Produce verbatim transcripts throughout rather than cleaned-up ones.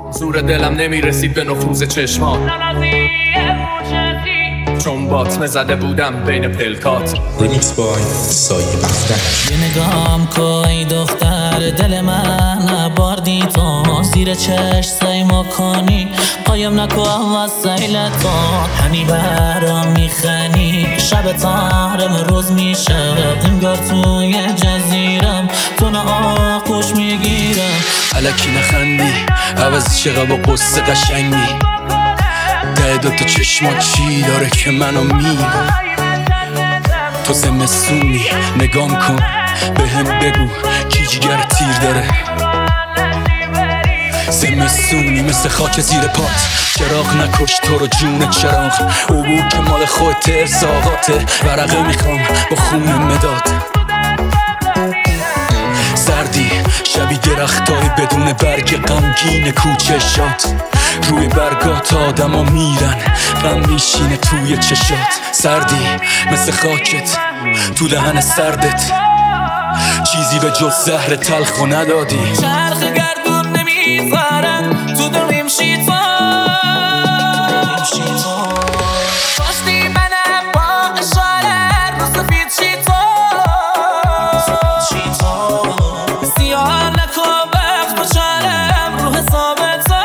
زور دلم نمیرسید به نفوذ چشمات، چون باطمه زده بودم بین پلکات. ریمیکس بای سایه بختک. یه نگام که ای دختر دل من باردی تو، زیر چشم سیما کنی قایم نکو از سیل تو، همی برام میخنی شب تارم روز میشه، انگار توی جزیرم تو نه آغوش میگیرم. الکی نخندی عوض چقدر با قصه قشنگی، ده دوتا چشمات چی داره که منو میگم. تو زمستونی نگام کن به هم بگو کی جگر تیر داره. زمستونی مثل خاک زیر پات، چراغ نکش تو رو جون چراغ. عبور که مال خودت ارزاقاته، ورقه میخوام با خون مداد. سردی شبی درختای بدون برگ غمگین کوچشات، روی برگات آدم ها میرن غم میشینه توی چشات. سردی مثل خاکت تو دهن سردت، چیزی به جز زهر تلخو ندادی. چرخ گردون نمیذارن تو دلیم شیطان، پشتی منم با اشاره رو سفید شیطان، سیاه نکن وقت بچارم رو حسابتان.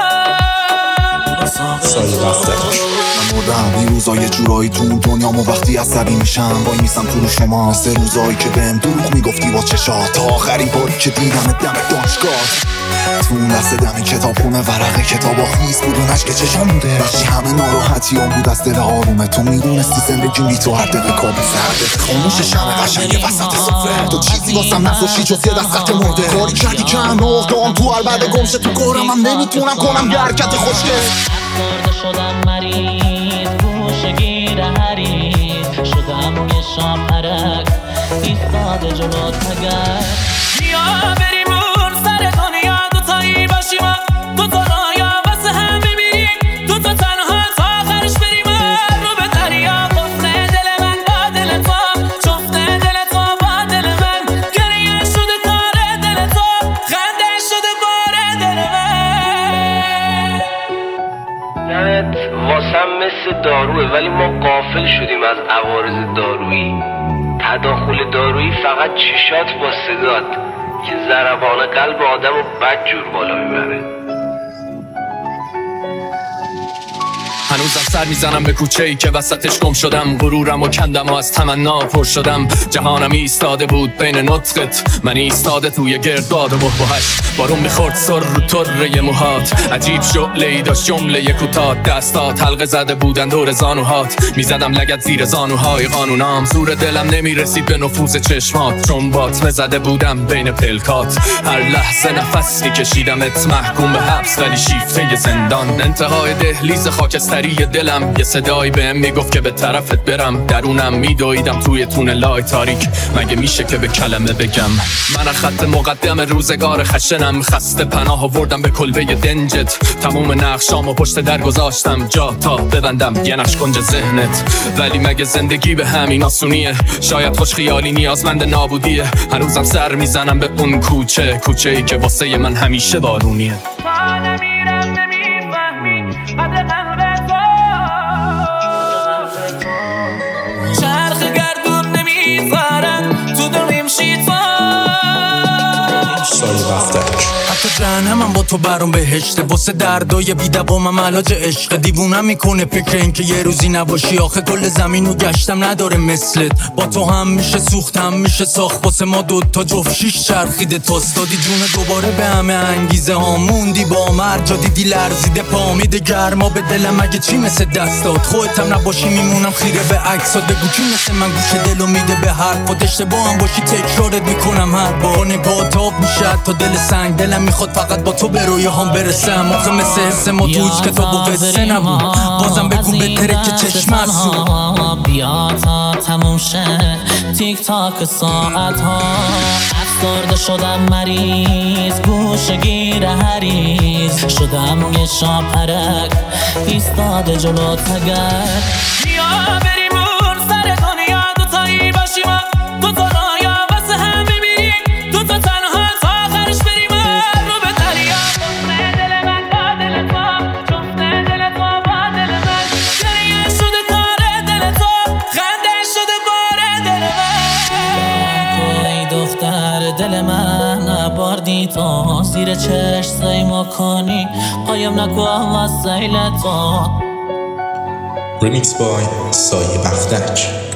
سایه بختک. مردم یه روزا یه جورایی تو اون دنیامو وقتی عصبی میشم وای میسم تو رو شما. سه روزایی که بهم دروغ میگفتی با چشات، تا آخرین باری که دیدم دم دانشگاه. تو اون لحظه دم کتاب خونه ورقه کتابا خیس بود و نشک چشام بوده، داشتی همه ناراحتی هم بود از دل آرومه. تو میدونستی زندگیم بی تو هر دقیقه کابوس، هر دقیقه خاموش شمع قشنگ وسط سفره. تو چیزی واسم نذاشتی جز یه دست خط مرده، کاری کردی که هم نقدام تو عربده گمشه تو کارم هم نمیتونم کنم یه حرکت خوشگل. افسرده شدم مریض گوشگیر حریص، شدم یه شام عرق ایستاده جلوت مگر. بیا بریم اون سر دنیا دوتایی باشیم، دوتا رایا واسه هم میبینیم، دوتا تنها تا آخرش بریم رو به دریا. گفته دل من با دل تو، چفته دل تو با دل من، گریه شده کار دل تو، خنده شده بار دل من. دمت واسم مثل داروه، ولی ما غافل شدیم از عوارض دارویی. تداخل دارویی فقط چشات با صدات که ضربان قلب آدم رو بد جور بالا میبره. هنوزم سر میزنم به کوچه‌ای که وسطش گم شدم، غرورم و کندم و از تمنا پر شدم. جهانم ایستاده بود بین نطقت، من ایستاده توی گردباد و بحبوحش. بارون میخورد سر رو طره موهات، عجیب شعله‌ای داشت جمله کوتاه. دستات حلقه زده بودن دور زانوهات، میزدم لگد زیر زانوهای قانونام. زور دلم نمیرسید به نفوذ چشمات، چون باطمه زده بودم بین پلکات. هر لحظه نفس میکشیدمت محکوم به حبس ولی شیفته زندان. انتهای دهلیز خاکستری دلم یه صدایی بهم میگفت که به طرفت برم. درونم میدویدم توی تونلای تاریک، مگه میشه که به کلمه بگم. من خط مقدم روزگار خشنم، خسته پناه آوردم به کلبه دنجت. تموم نقشامو پشت در گذاشتم جا تا ببندم یه نقش کنج ذهنت. ولی مگه زندگی به همین آسونیه؟ شاید خوش خیالی نیازمند نابودیه. هنوزم سر میزنم به اون کوچه، کوچه‌ای که واسه من همیشه بارونیه. چرخ گردون نمیذارن تو دلیم شیطان. سایه بختک. حتی جهنمم با تو برام بهشته، واسه دردای بی‌دوامم علاج عشق. دیوونم میکنه فکر این که یه روزی نباشی، آخه کل زمینو گشتم نداره مثلت. با تو هم میشه سوخت هم میشه ساخت، واسه ما دوتا جفت شیش چرخیده تاست. دادی جون دوباره به همه انگیزه ها، موندی با مرجا دیدی لرزیده پا. میده گرما به دلم اگه چی مثل دستات، خودتم نباشی میمونم خیره به عکسات. بگو کی مثل من گوش دلو میده به حرفات، اشتباه هم باشی تکرارت میکنم هر بار. نگاهت آب میشه تا دل سنگ، دلم میخواد فقط با تو به رویه هم برسم. آخه مثل حس ما توش کتاب و قصه نبود، بازم بگو بهتره که چشم هستون. بیا تا تموم شه تیک تاک ساعت ها. افسرده شدم مریض گوشگیر حریص، شدم یه شام عرق ایستاده جلوت مگر. بیا بریم اون سر دنیا دوتایی باشیم، دوتا رایا واسه هم میبینیم، دوتا تنها تا آخرش بریم رو به دریا. دل من با دل کنی تو زیر چشم سیما کنی قایم نکو از سیل تو Remix by سایه بختک.